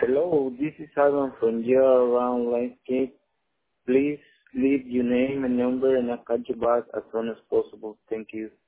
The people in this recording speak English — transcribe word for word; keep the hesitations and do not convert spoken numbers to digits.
Hello, this is Adam from Year Around Landscape. Please leave your name and number and I'll call you back as soon as possible. Thank you.